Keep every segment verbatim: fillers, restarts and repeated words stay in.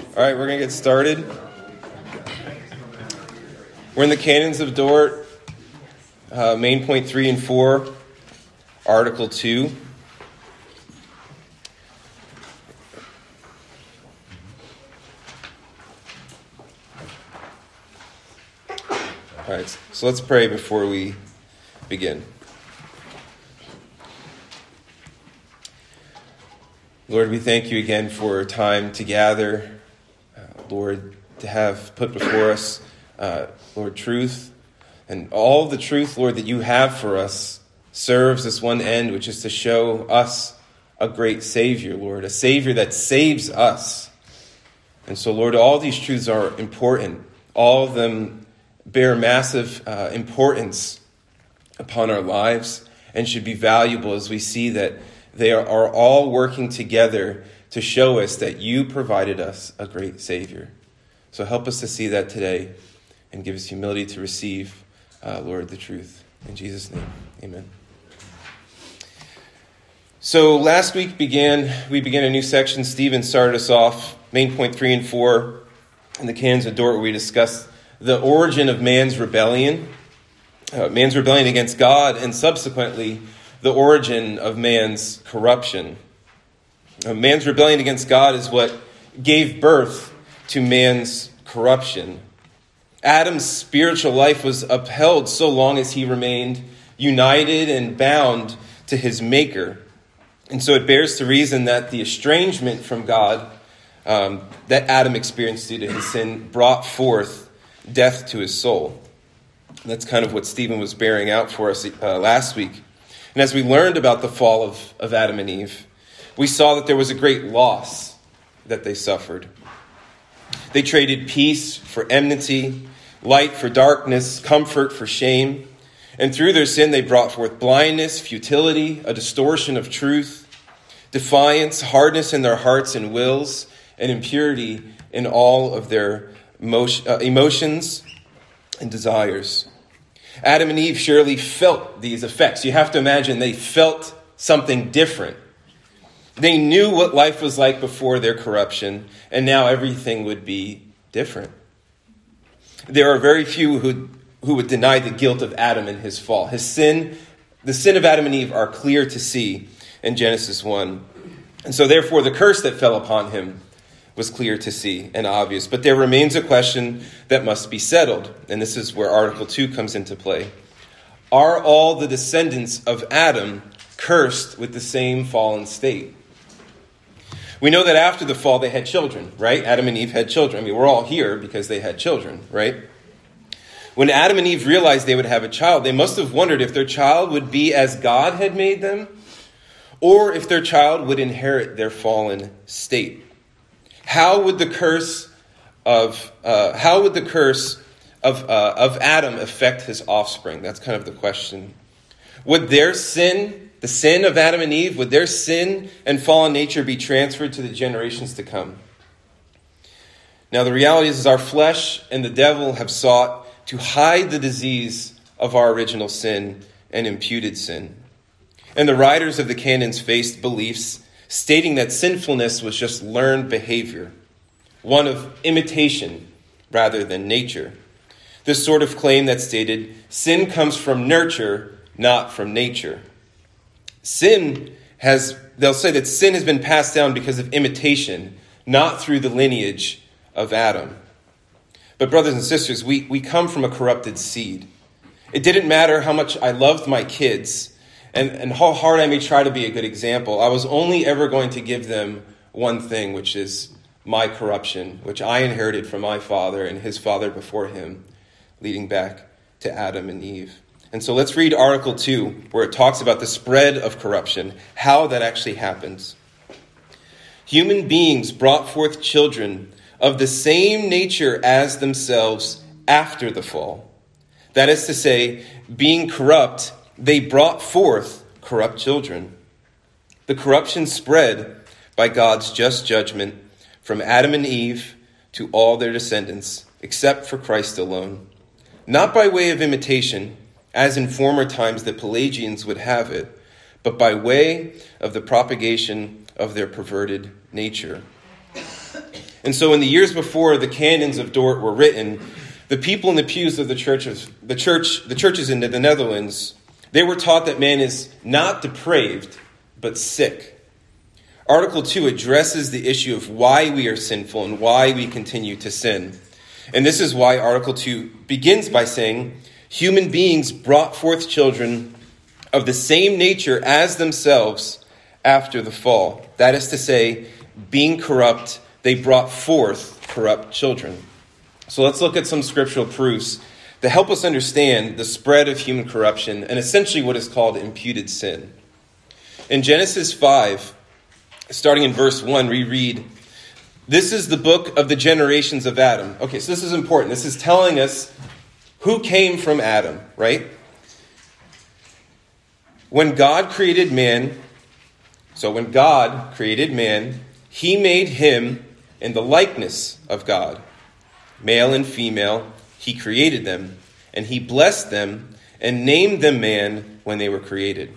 All right, we're going to get started. We're in the Canons of Dort, uh, main point three and four, article two. All right, so let's pray before we begin. Lord, we thank you again for time to gather, uh, Lord, to have put before us, uh, Lord, truth. And all the truth, Lord, that you have for us serves this one end, which is to show us a great Savior, Lord, a Savior that saves us. And so, Lord, all these truths are important. All of them bear massive uh, importance upon our lives and should be valuable as we see that they are, are all working together to show us that you provided us a great Savior. So help us to see that today and give us humility to receive, uh, Lord, the truth. In Jesus' name, amen. So last week began, we began a new section. Stephen started us off, main point three and four, in the Canons of Dort, where we discussed the origin of man's rebellion, uh, man's rebellion against God, and subsequently the origin of man's corruption. Uh, man's rebellion against God is what gave birth to man's corruption. Adam's spiritual life was upheld so long as he remained united and bound to his Maker. And so it bears to reason that the estrangement from God um, that Adam experienced due to his sin brought forth death to his soul. And that's kind of what Stephen was bearing out for us uh, last week. And as we learned about the fall of, of Adam and Eve, we saw that there was a great loss that they suffered. They traded peace for enmity, light for darkness, comfort for shame. And through their sin, they brought forth blindness, futility, a distortion of truth, defiance, hardness in their hearts and wills, and impurity in all of their emotions and desires. Adam and Eve surely felt these effects. You have to imagine they felt something different. They knew what life was like before their corruption, and now everything would be different. There are very few who, who would deny the guilt of Adam and his fall. His sin, the sin of Adam and Eve are clear to see in Genesis one. And so therefore the curse that fell upon him was clear to see and obvious. But there remains a question that must be settled. And this is where Article two comes into play. Are all the descendants of Adam cursed with the same fallen state? We know that after the fall they had children, right? Adam and Eve had children. I mean, we're all here because they had children, right? When Adam and Eve realized they would have a child, they must have wondered if their child would be as God had made them, or if their child would inherit their fallen state. How would the curse of uh, how would the curse of uh, of Adam affect his offspring? That's kind of the question. Would their sin, the sin of Adam and Eve, would their sin and fallen nature be transferred to the generations to come? Now, the reality is, is our flesh and the devil have sought to hide the disease of our original sin and imputed sin. And the writers of the canons faced beliefs stating that sinfulness was just learned behavior, one of imitation rather than nature. This sort of claim that stated sin comes from nurture, not from nature. Sin has, they'll say that sin has been passed down because of imitation, not through the lineage of Adam. But brothers and sisters, we, we come from a corrupted seed. It didn't matter how much I loved my kids And, and how hard I may try to be a good example, I was only ever going to give them one thing, which is my corruption, which I inherited from my father and his father before him, leading back to Adam and Eve. And so let's read Article two, where it talks about the spread of corruption, how that actually happens. Human beings brought forth children of the same nature as themselves after the fall. That is to say, being corrupt, they brought forth corrupt children. The corruption spread by God's just judgment from Adam and Eve to all their descendants, except for Christ alone. Not by way of imitation, as in former times the Pelagians would have it, but by way of the propagation of their perverted nature. And so in the years before the canons of Dort were written, the people in the pews of the church of the church, the churches in the Netherlands, they were taught that man is not depraved, but sick. Article two addresses the issue of why we are sinful and why we continue to sin. And this is why Article two begins by saying, human beings brought forth children of the same nature as themselves after the fall. That is to say, being corrupt, they brought forth corrupt children. So let's look at some scriptural proofs to help us understand the spread of human corruption and essentially what is called imputed sin. In Genesis five, starting in verse one, we read, "This is the book of the generations of Adam." Okay, so this is important. This is telling us who came from Adam, right? When God created man, so when God created man, he made him in the likeness of God. Male and female, he created them, and he blessed them and named them man when they were created.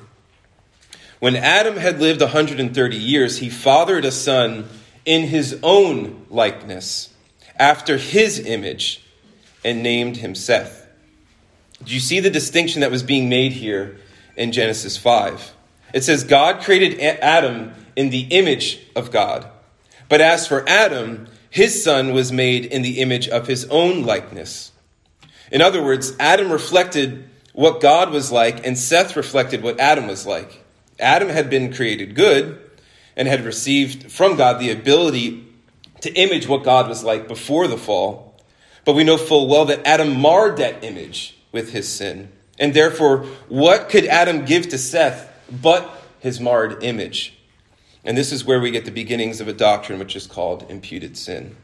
When Adam had lived one hundred thirty years, he fathered a son in his own likeness, after his image, and named him Seth. Do you see the distinction that was being made here in Genesis five? It says God created Adam in the image of God. But as for Adam, his son was made in the image of his own likeness. In other words, Adam reflected what God was like, and Seth reflected what Adam was like. Adam had been created good and had received from God the ability to image what God was like before the fall. But we know full well that Adam marred that image with his sin. And therefore, what could Adam give to Seth but his marred image? And this is where we get the beginnings of a doctrine which is called imputed sin.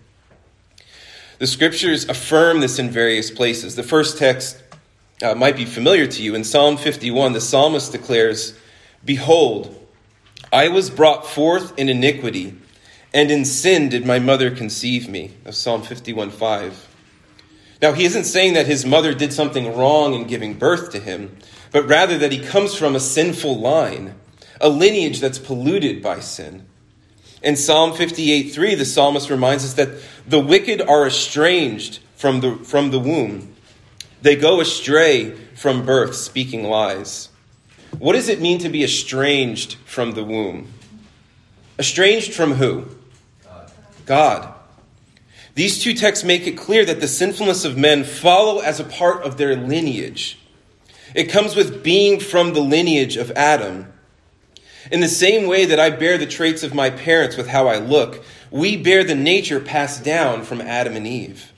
The scriptures affirm this in various places. The first text uh, might be familiar to you. In Psalm fifty-one, the psalmist declares, "Behold, I was brought forth in iniquity, and in sin did my mother conceive me." Of Psalm fifty-one five. Now, he isn't saying that his mother did something wrong in giving birth to him, but rather that he comes from a sinful line, a lineage that's polluted by sin. In Psalm fifty-eight three, the psalmist reminds us that the wicked are estranged from the, from the womb. They go astray from birth, speaking lies. What does it mean to be estranged from the womb? Estranged from who? God. God. These two texts make it clear that the sinfulness of men follow as a part of their lineage. It comes with being from the lineage of Adam. In the same way that I bear the traits of my parents with how I look, we bear the nature passed down from Adam and Eve.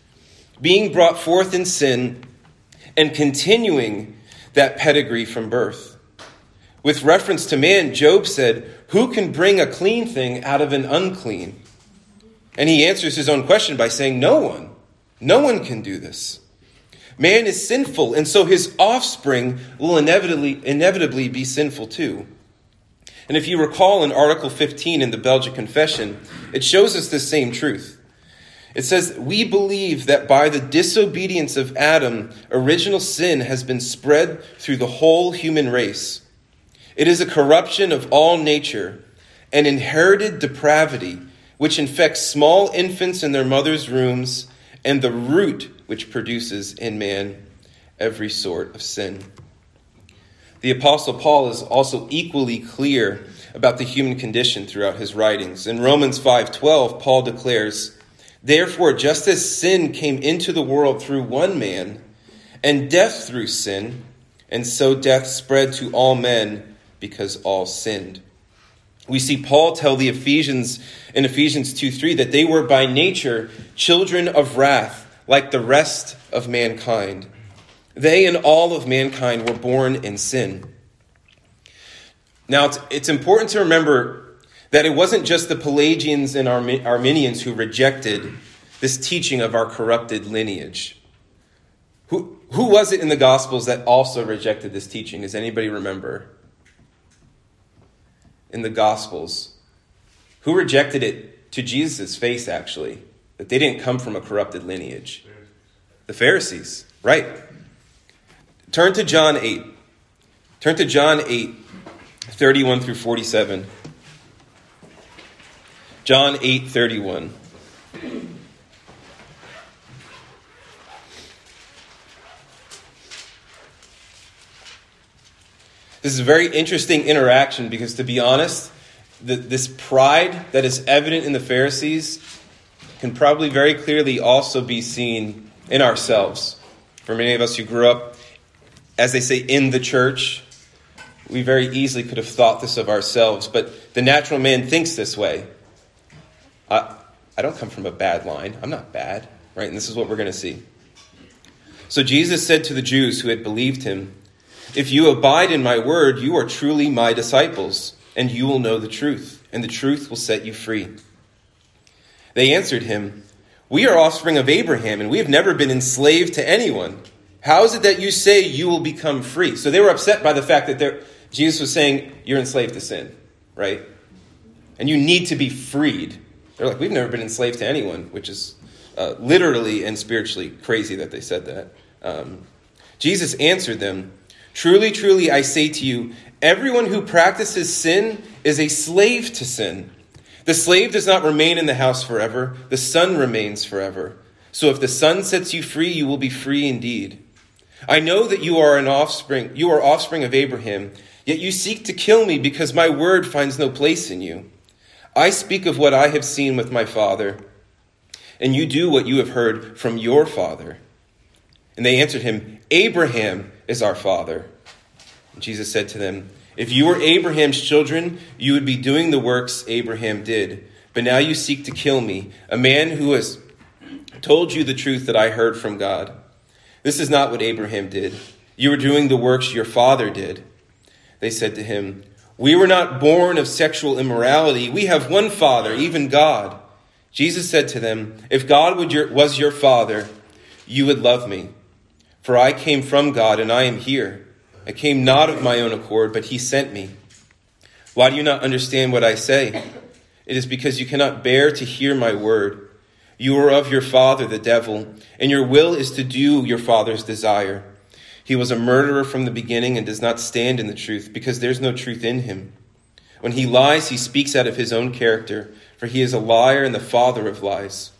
Being brought forth in sin and continuing that pedigree from birth. With reference to man, Job said, "Who can bring a clean thing out of an unclean?" And he answers his own question by saying, no one. No one can do this. Man is sinful, and so his offspring will inevitably, inevitably be sinful too. And if you recall in Article fifteen in the Belgic Confession, it shows us this same truth. It says, "We believe that by the disobedience of Adam, original sin has been spread through the whole human race. It is a corruption of all nature, an inherited depravity, which infects small infants in their mother's wombs, and the root which produces in man every sort of sin." The Apostle Paul is also equally clear about the human condition throughout his writings. In Romans five twelve, Paul declares, "Therefore, just as sin came into the world through one man, and death through sin, and so death spread to all men because all sinned." We see Paul tell the Ephesians in Ephesians two three that they were by nature children of wrath, like the rest of mankind. They and all of mankind were born in sin. Now, it's, it's important to remember that it wasn't just the Pelagians and Armi- Arminians who rejected this teaching of our corrupted lineage. Who, who was it in the Gospels that also rejected this teaching? Does anybody remember? In the Gospels. Who rejected it to Jesus' face, actually? That they didn't come from a corrupted lineage. The Pharisees. Right. Turn to John eight. Turn to John eight, thirty-one through forty-seven. John eight, thirty-one. This is a very interesting interaction because, to be honest, the, this pride that is evident in the Pharisees can probably very clearly also be seen in ourselves. For many of us who grew up, as they say, in the church, we very easily could have thought this of ourselves. But the natural man thinks this way. I, I don't come from a bad line. I'm not bad, right? And this is what we're going to see. So Jesus said to the Jews who had believed him, "If you abide in my word, you are truly my disciples, and you will know the truth, and the truth will set you free." They answered him, "We are offspring of Abraham, and we have never been enslaved to anyone. How is it that you say you will become free?" So they were upset by the fact that Jesus was saying, you're enslaved to sin, right? And you need to be freed. They're like, we've never been enslaved to anyone, which is uh, literally and spiritually crazy that they said that. Um, Jesus answered them, "Truly, truly, I say to you, everyone who practices sin is a slave to sin. The slave does not remain in the house forever. The son remains forever. So if the son sets you free, you will be free indeed. I know that you are an offspring, you are offspring of Abraham, yet you seek to kill me because my word finds no place in you. I speak of what I have seen with my father, and you do what you have heard from your father." And they answered him, "Abraham is our father." And Jesus said to them, "If you were Abraham's children, you would be doing the works Abraham did. But now you seek to kill me, a man who has told you the truth that I heard from God. This is not what Abraham did. You are doing the works your father did." They said to him, "We were not born of sexual immorality. We have one Father, even God." Jesus said to them, "If God would your, was your father, you would love me. For I came from God and I am here. I came not of my own accord, but he sent me. Why do you not understand what I say? It is because you cannot bear to hear my word. You are of your father, the devil, and your will is to do your father's desire. He was a murderer from the beginning and does not stand in the truth, because there's no truth in him. When he lies, he speaks out of his own character, for he is a liar and the father of lies.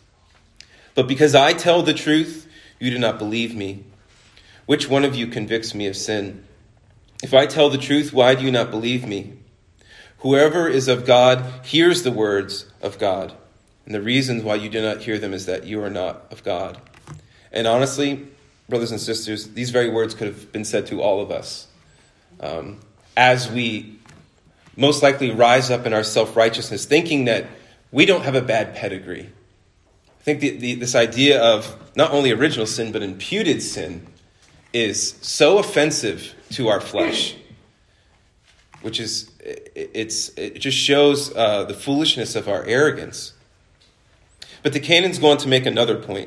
But because I tell the truth, you do not believe me. Which one of you convicts me of sin? If I tell the truth, why do you not believe me? Whoever is of God hears the words of God. And the reason why you do not hear them is that you are not of God." And honestly, brothers and sisters, these very words could have been said to all of us. Um, as we most likely rise up in our self-righteousness, thinking that we don't have a bad pedigree. I think the, the, this idea of not only original sin, but imputed sin is so offensive to our flesh, which is, it, it's, it just shows uh, the foolishness of our arrogance. But the canons go on to make another point.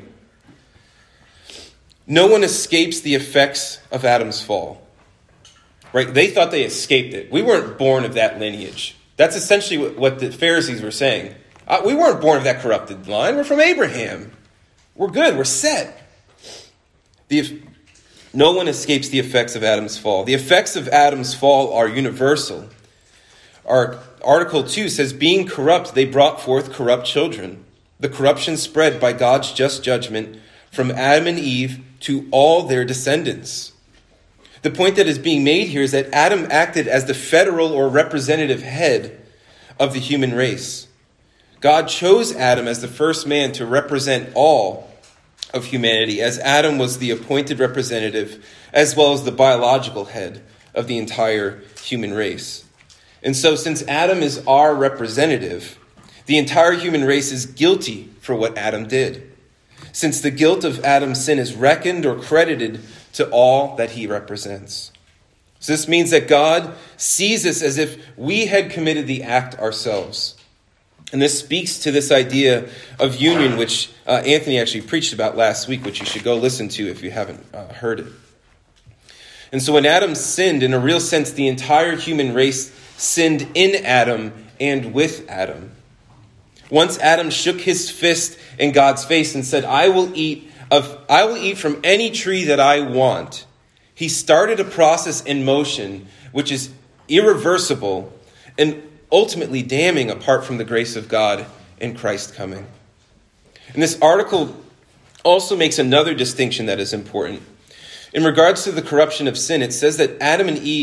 No one escapes the effects of Adam's fall. Right? They thought they escaped it. We weren't born of that lineage. That's essentially what, what the Pharisees were saying. Uh, we weren't born of that corrupted line. We're from Abraham. We're good. We're set. The, no one escapes the effects of Adam's fall. The effects of Adam's fall are universal. Our Article two says, being corrupt, they brought forth corrupt children. The corruption spread by God's just judgment from Adam and Eve to all their descendants. The point that is being made here is that Adam acted as the federal or representative head of the human race. God chose Adam as the first man to represent all of humanity, as Adam was the appointed representative as well as the biological head of the entire human race. And so since Adam is our representative, the entire human race is guilty for what Adam did, since the guilt of Adam's sin is reckoned or credited to all that he represents. So this means that God sees us as if we had committed the act ourselves. And this speaks to this idea of union, which uh, Anthony actually preached about last week, which you should go listen to if you haven't uh, heard it. And so when Adam sinned, in a real sense, the entire human race sinned in Adam and with Adam. Once Adam shook his fist in God's face and said, I will eat of I will eat from any tree that I want, he started a process in motion which is irreversible and ultimately damning apart from the grace of God in Christ coming. And this article also makes another distinction that is important. In regards to the corruption of sin, it says that Adam and Eve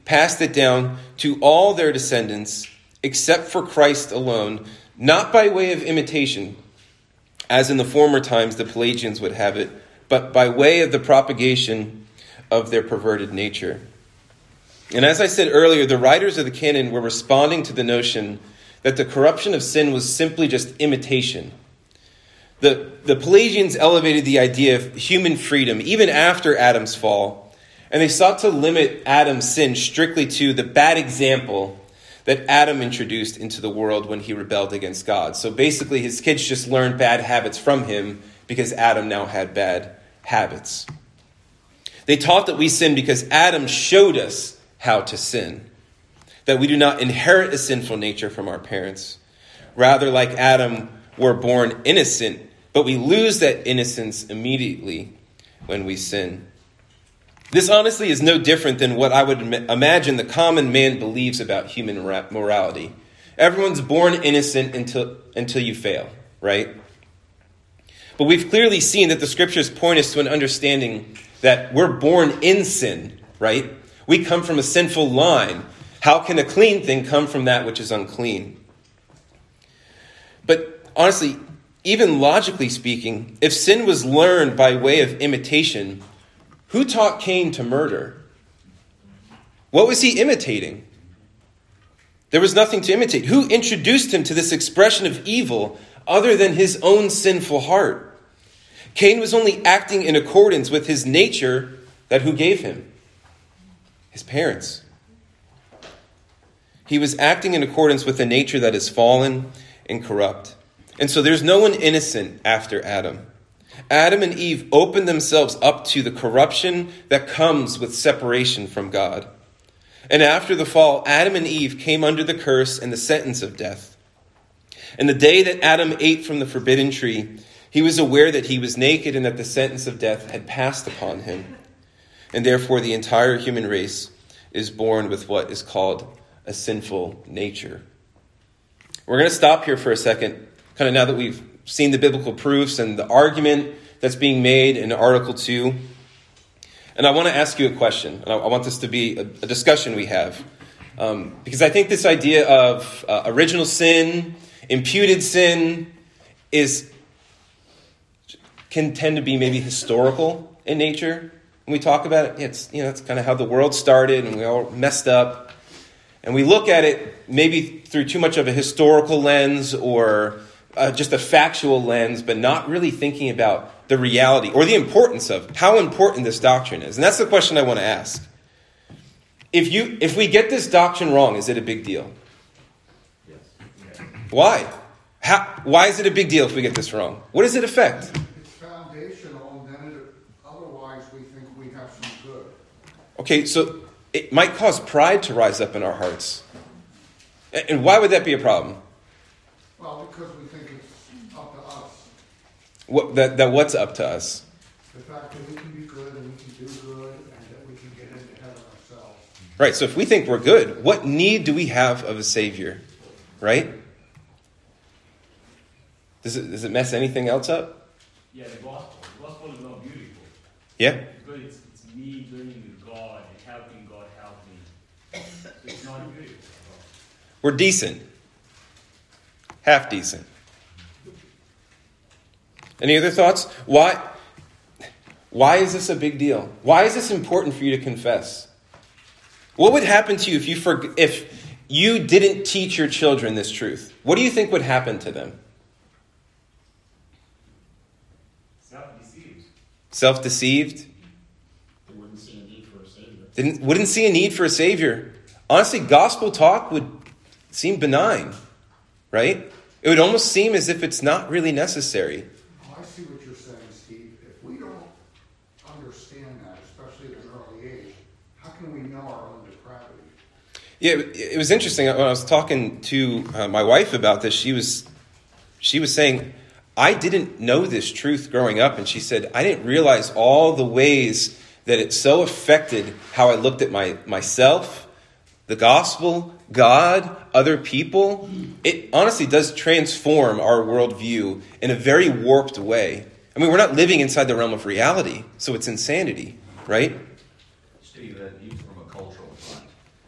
passed it down to all their descendants, except for Christ alone, not by way of imitation, as in the former times the Pelagians would have it, but by way of the propagation of their perverted nature. And as I said earlier, the writers of the canon were responding to the notion that the corruption of sin was simply just imitation. The, the Pelagians elevated the idea of human freedom even after Adam's fall, and they sought to limit Adam's sin strictly to the bad example that Adam introduced into the world when he rebelled against God. So basically his kids just learned bad habits from him because Adam now had bad habits. They taught that we sin because Adam showed us how to sin, that we do not inherit a sinful nature from our parents. Rather, like Adam, we're born innocent, but we lose that innocence immediately when we sin. This honestly is no different than what I would imagine the common man believes about human morality. Everyone's born innocent until, until you fail, right? But we've clearly seen that the scriptures point us to an understanding that we're born in sin, right? We come from a sinful line. How can a clean thing come from that which is unclean? But honestly, even logically speaking, if sin was learned by way of imitation, who taught Cain to murder? What was he imitating? There was nothing to imitate. Who introduced him to this expression of evil other than his own sinful heart? Cain was only acting in accordance with his nature that who gave him? His parents. He was acting in accordance with a nature that is fallen and corrupt. And so there's no one innocent after Adam. Adam and Eve opened themselves up to the corruption that comes with separation from God. And after the fall, Adam and Eve came under the curse and the sentence of death. And the day that Adam ate from the forbidden tree, he was aware that he was naked and that the sentence of death had passed upon him. And therefore the entire human race is born with what is called a sinful nature. We're going to stop here for a second, kind of now that we've seen the biblical proofs and the argument that's being made in Article two. And I want to ask you a question. And I want this to be a, a discussion we have. Um, because I think this idea of uh, original sin, imputed sin, is can tend to be maybe historical in nature. When we talk about it, it's, you know, it's kind of how the world started and we all messed up. And we look at it maybe through too much of a historical lens or uh, just a factual lens, but not really thinking about the reality or the importance of how important this doctrine is. And that's the question I want to ask. If you, if we get this doctrine wrong, is it a big deal? Yes. Yeah. Why? How, why is it a big deal if we get this wrong? What does it affect? It's foundational, and then it, otherwise we think we have some good. Okay, so it might cause pride to rise up in our hearts. And why would that be a problem? Well, because we think it's up to us. What, that, that what's up to us? The fact that we can be good and we can do good and that we can get into heaven ourselves. Right, so if we think we're good, what need do we have of a Savior? Right? Does it, does it mess anything else up? Yeah, the gospel. The gospel is not beautiful. Yeah? Because it's, it's me joining with God and helping God help me. So it's not beautiful. We're decent. Half decent. Any other thoughts? Why, why is this a big deal? Why is this important for you to confess? What would happen to you if you forg- if you didn't teach your children this truth? What do you think would happen to them? Self-deceived. Self-deceived? They wouldn't see a need for a Savior. Didn't, wouldn't see a need for a Savior. Honestly, gospel talk would seem benign, right? It would almost seem as if it's not really necessary. Oh, I see what you're saying, Steve. If we don't understand that, especially at an early age, how can we know our own depravity? Yeah, it, it was interesting. When I was talking to uh, my wife about this, she was she was saying, I didn't know this truth growing up. And she said, I didn't realize all the ways that it so affected how I looked at my myself, the gospel, God, other people. It honestly does transform our worldview in a very warped way. I mean, we're not living inside the realm of reality, so it's insanity, right? Steve, that needs from a cultural front.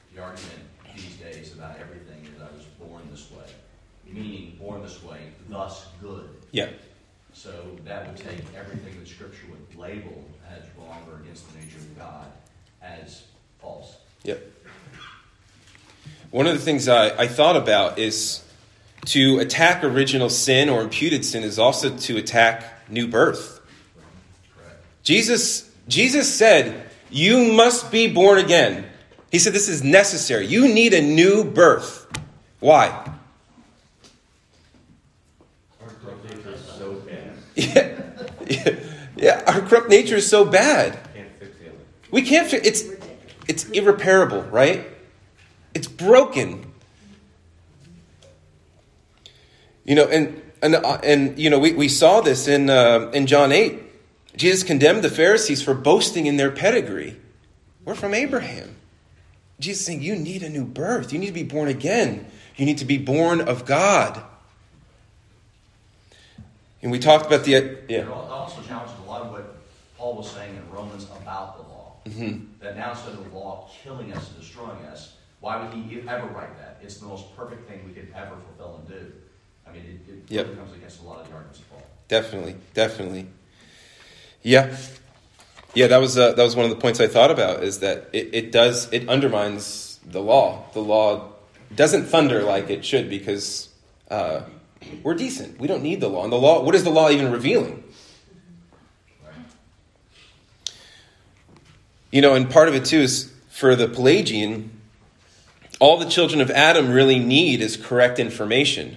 way, thus good. Yeah. So that would take everything that Scripture would label as wrong or against the nature of God as false. Yep. One of the things I, I thought about is to attack original sin or imputed sin is also to attack new birth. Correct. Jesus, Jesus said, you must be born again. He said this is necessary. You need a new birth. Why? Our corrupt nature is so bad. Yeah, yeah, yeah. Our corrupt nature is so bad. Can't fix it. We can't fix it's it's irreparable, right? It's broken. You know, and and uh, and you know, we, we saw this in uh, in John eight. Jesus condemned the Pharisees for boasting in their pedigree. We're from Abraham. Jesus is saying you need a new birth. You need to be born again. You need to be born of God. And we talked about the yeah. It also challenges a lot of what Paul was saying in Romans about the law. Mm-hmm. That now instead of the law killing us and destroying us, why would he ever write that? It's the most perfect thing we could ever fulfill and do. I mean, it, it yep. really comes against a lot of the arguments of Paul. Definitely, definitely. Yeah. Yeah, that was uh, that was one of the points I thought about, is that it, it does, it undermines the law. The law doesn't thunder like it should because uh, we're decent. We don't need the law. And the law, what is the law even revealing? Right. You know, and part of it too is for the Pelagian, all the children of Adam really need is correct information.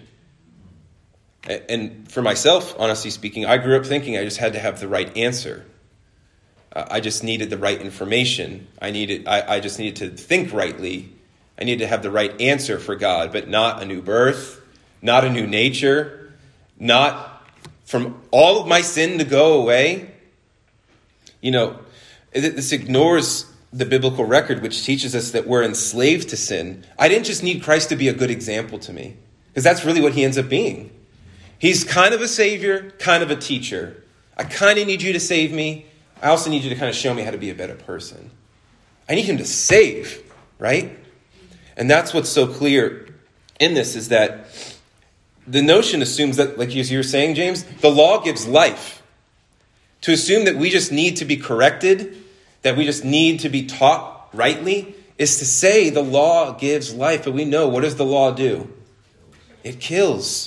And for myself, honestly speaking, I grew up thinking I just had to have the right answer. Uh, I just needed the right information. I needed. I, I just needed to think rightly. I needed to have the right answer for God, but not a new birth, not a new nature, not from all of my sin to go away. You know, this ignores the biblical record, which teaches us that we're enslaved to sin. I didn't just need Christ to be a good example to me, because that's really what he ends up being. He's kind of a savior, kind of a teacher. I kind of need you to save me. I also need you to kind of show me how to be a better person. I need him to save, right? And that's what's so clear in this, is that the notion assumes that, like you were saying, James, the law gives life. To assume that we just need to be corrected, that we just need to be taught rightly, is to say the law gives life. But we know, what does the law do? It kills.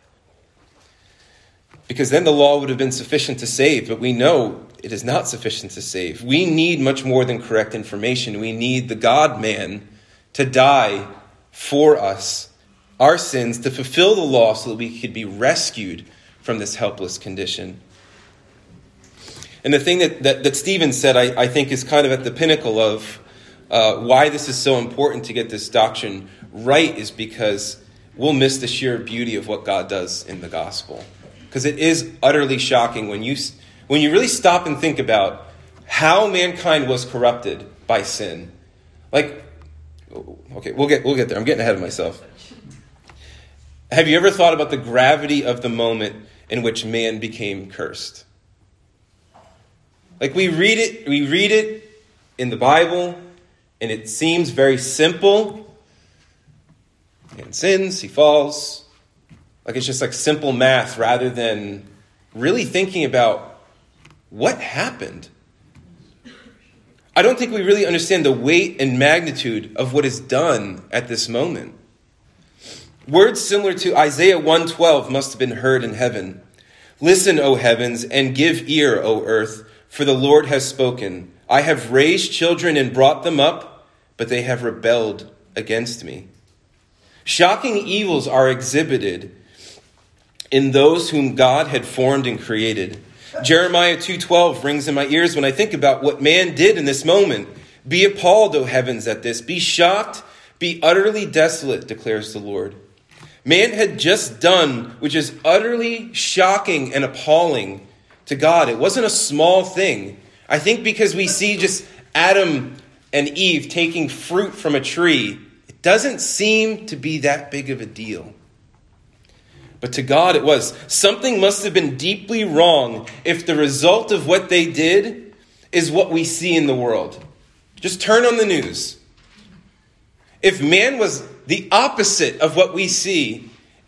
Because then the law would have been sufficient to save, but we know it is not sufficient to save. We need much more than correct information. We need the God-man to die for us, our sins, to fulfill the law so that we could be rescued from this helpless condition. And the thing that, that, that Stephen said, I, I think, is kind of at the pinnacle of uh, why this is so important to get this doctrine right, is because we'll miss the sheer beauty of what God does in the gospel. Because it is utterly shocking when you when you really stop and think about how mankind was corrupted by sin. Like, okay, we'll get we'll get there. I'm getting ahead of myself. Have you ever thought about the gravity of the moment in which man became cursed? Like, we read it, we read it in the Bible, and it seems very simple. Man sins, he falls. Like, it's just like simple math rather than really thinking about what happened. I don't think we really understand the weight and magnitude of what is done at this moment. Words similar to Isaiah one twelve must have been heard in heaven. Listen, O heavens, and give ear, O earth, for the Lord has spoken. I have raised children and brought them up, but they have rebelled against me. Shocking evils are exhibited in those whom God had formed and created. Jeremiah two twelve rings in my ears when I think about what man did in this moment. Be appalled, O heavens, at this. Be shocked, be utterly desolate, declares the Lord. Man had just done, which is utterly shocking and appalling to God. It wasn't a small thing. I think because we see just Adam and Eve taking fruit from a tree, it doesn't seem to be that big of a deal. But to God it was. Something must have been deeply wrong if the result of what they did is what we see in the world. Just turn on the news. If man was the opposite of what we see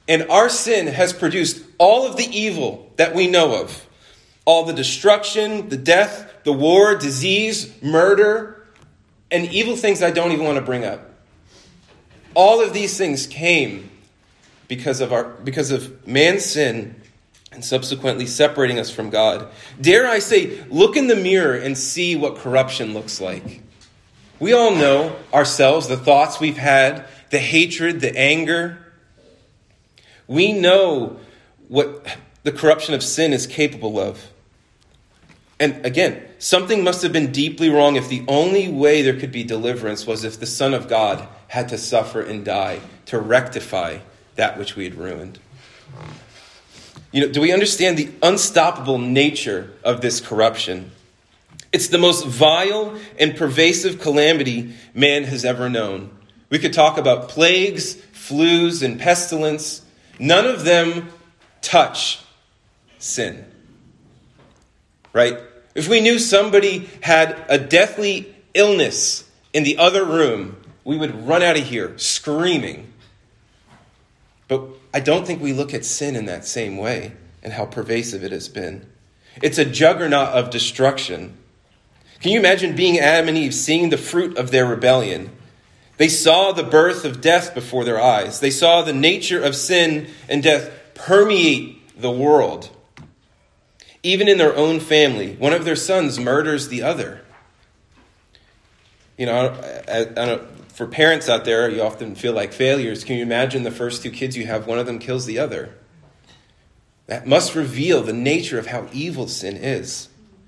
And our sin has produced all of the evil that we know of. All the destruction, the death, the war, disease, murder, and evil things I don't even want to bring up. All of these things came because of our because of man's sin and subsequently separating us from God. Dare I say, look in the mirror and see what corruption looks like. We all know ourselves, the thoughts we've had, the hatred, the anger. We know what the corruption of sin is capable of. And again, something must have been deeply wrong if the only way there could be deliverance was if the Son of God had to suffer and die to rectify that which we had ruined. You know, do we understand the unstoppable nature of this corruption? It's the most vile and pervasive calamity man has ever known. We could talk about plagues, flus, and pestilence. None of them touch sin. Right? If we knew somebody had a deathly illness in the other room, we would run out of here screaming. But I don't think we look at sin in that same way and how pervasive it has been. It's a juggernaut of destruction. Can you imagine being Adam and Eve, seeing the fruit of their rebellion? They saw the birth of death before their eyes. They saw the nature of sin and death permeate the world. Even in their own family, one of their sons murders the other. You know, I, I, I don't, for parents out there, you often feel like failures. Can you imagine the first two kids you have, one of them kills the other? That must reveal the nature of how evil sin is.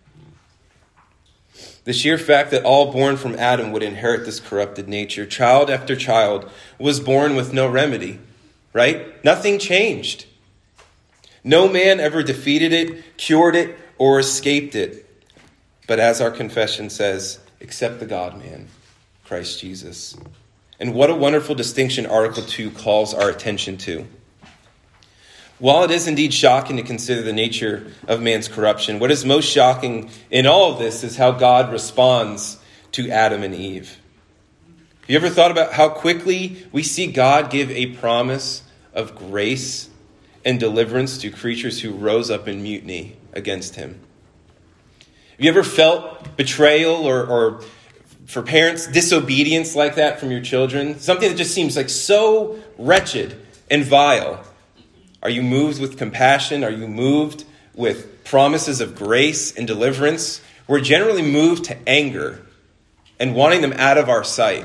The sheer fact that all born from Adam would inherit this corrupted nature, child after child, was born with no remedy, right? Nothing changed. No man ever defeated it, cured it, or escaped it. But as our confession says, except the God-man, Christ Jesus. And what a wonderful distinction Article two calls our attention to. While it is indeed shocking to consider the nature of man's corruption, what is most shocking in all of this is how God responds to Adam and Eve. Have you ever thought about how quickly we see God give a promise of grace and deliverance to creatures who rose up in mutiny against him? Have you ever felt betrayal or, or for parents, disobedience like that from your children? Something that just seems like so wretched and vile. Are you moved with compassion? Are you moved with promises of grace and deliverance? We're generally moved to anger and wanting them out of our sight.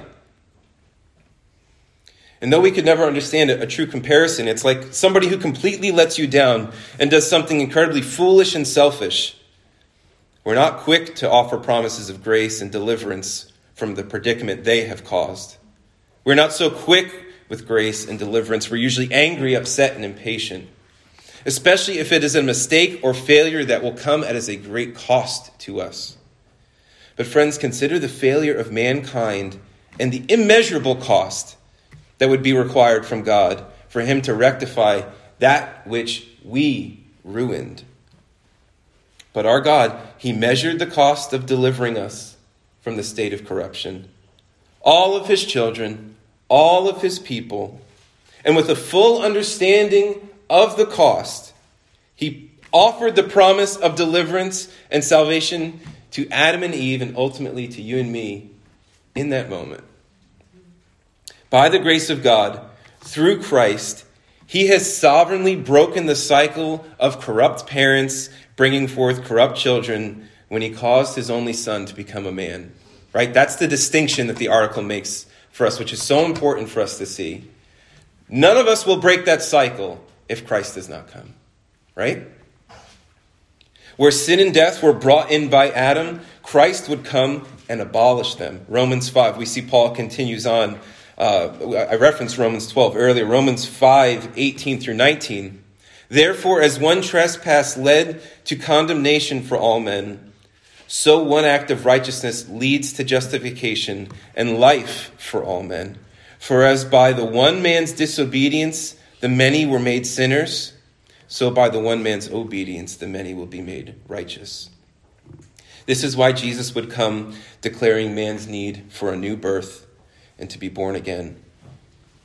And though we could never understand a, a true comparison, it's like somebody who completely lets you down and does something incredibly foolish and selfish. We're not quick to offer promises of grace and deliverance from the predicament they have caused. We're not so quick with grace and deliverance. We're usually angry, upset, and impatient, especially if it is a mistake or failure that will come at as a great cost to us. But friends, consider the failure of mankind and the immeasurable cost that would be required from God for him to rectify that which we ruined. But our God, he measured the cost of delivering us from the state of corruption. All of his children, all of his people, and with a full understanding of the cost, he offered the promise of deliverance and salvation to Adam and Eve and ultimately to you and me in that moment. By the grace of God, through Christ, he has sovereignly broken the cycle of corrupt parents bringing forth corrupt children when he caused his only son to become a man. Right? That's the distinction that the article makes for us, which is so important for us to see. None of us will break that cycle if Christ does not come. Right? Where sin and death were brought in by Adam, Christ would come and abolish them. Romans five, we see Paul continues on. Uh, I referenced Romans twelve earlier. Romans five, eighteen through nineteen. Therefore, as one trespass led to condemnation for all men, so one act of righteousness leads to justification and life for all men. For as by the one man's disobedience the many were made sinners, so by the one man's obedience the many will be made righteous. This is why Jesus would come, declaring man's need for a new birth and to be born again.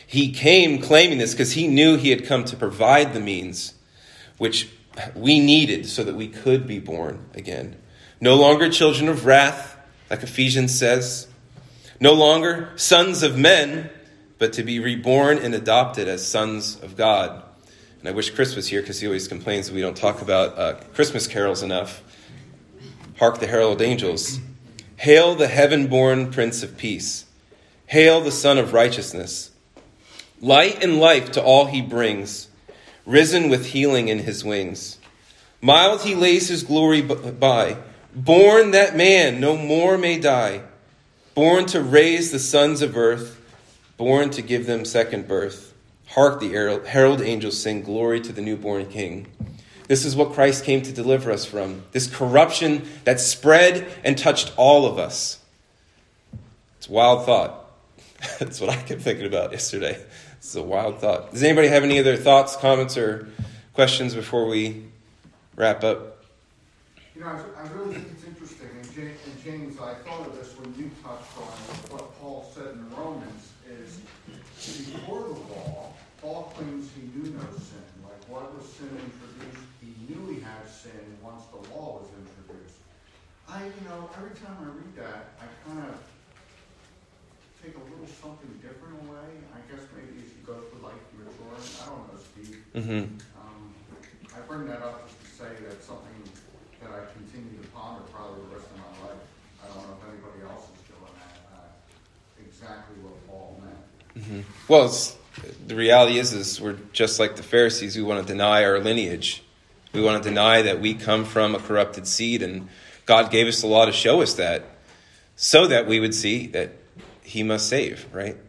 He came claiming this because he knew he had come to provide the means which we needed so that we could be born again. No longer children of wrath, like Ephesians says. No longer sons of men, but to be reborn and adopted as sons of God. And I wish Chris was here because he always complains that we don't talk about uh, Christmas carols enough. Hark the herald angels. Hail the heaven-born Prince of Peace. Hail the Son of Righteousness. Light and life to all he brings, risen with healing in his wings. Mild he lays his glory by, born that man no more may die, born to raise the sons of earth, born to give them second birth. Hark the herald angels sing, glory to the newborn King. This is what Christ came to deliver us from, this corruption that spread and touched all of us. It's a wild thought. That's what I kept thinking about yesterday. It's a wild thought. Does anybody have any other thoughts, comments, or questions before we wrap up? You know, I, I really think it's interesting. And James, and James, I thought of this when you touched on what Paul said in Romans is, before the law, Paul claims he knew no sin. Like, why was sin introduced? He knew he had sin once the law was introduced. I, you know, every time I read that, I kind of take a little something different away. I guess maybe as you go through life, you mature. I don't know, Steve. Mm-hmm. Um, I bring that up just to say that's something that I continue to ponder probably the rest of my life. I don't know if anybody else is doing that. Uh, exactly what Paul meant. Mm-hmm. Well, it's, the reality is, is we're just like the Pharisees. We want to deny our lineage. We want to deny that we come from a corrupted seed, and God gave us the law to show us that, so that we would see that he must save, right?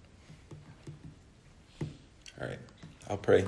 All right, I'll pray.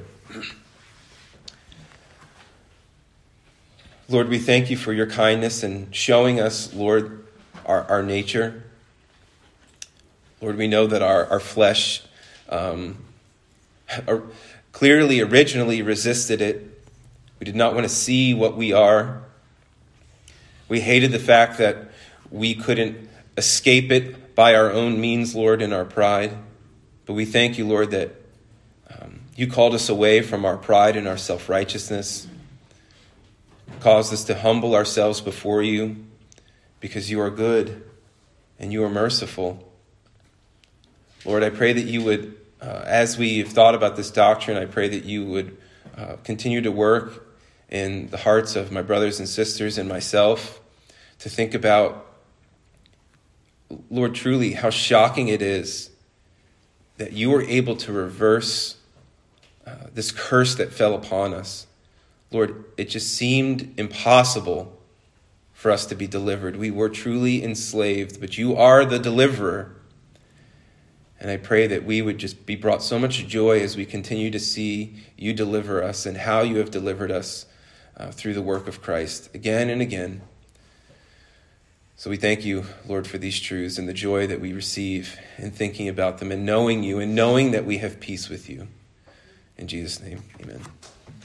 Lord, we thank you for your kindness and showing us, Lord, our, our nature. Lord, we know that our, our flesh um, clearly originally resisted it. We did not want to see what we are. We hated the fact that we couldn't escape it by our own means, Lord, in our pride. But we thank you, Lord, that um, you called us away from our pride and our self-righteousness, caused us to humble ourselves before you because you are good and you are merciful. Lord, I pray that you would, uh, as we've thought about this doctrine, I pray that you would uh, continue to work in the hearts of my brothers and sisters and myself to think about, Lord, truly how shocking it is that you were able to reverse uh, this curse that fell upon us. Lord, it just seemed impossible for us to be delivered. We were truly enslaved, but you are the deliverer. And I pray that we would just be brought so much joy as we continue to see you deliver us and how you have delivered us uh, through the work of Christ again and again. So we thank you, Lord, for these truths and the joy that we receive in thinking about them and knowing you and knowing that we have peace with you. In Jesus' name, amen.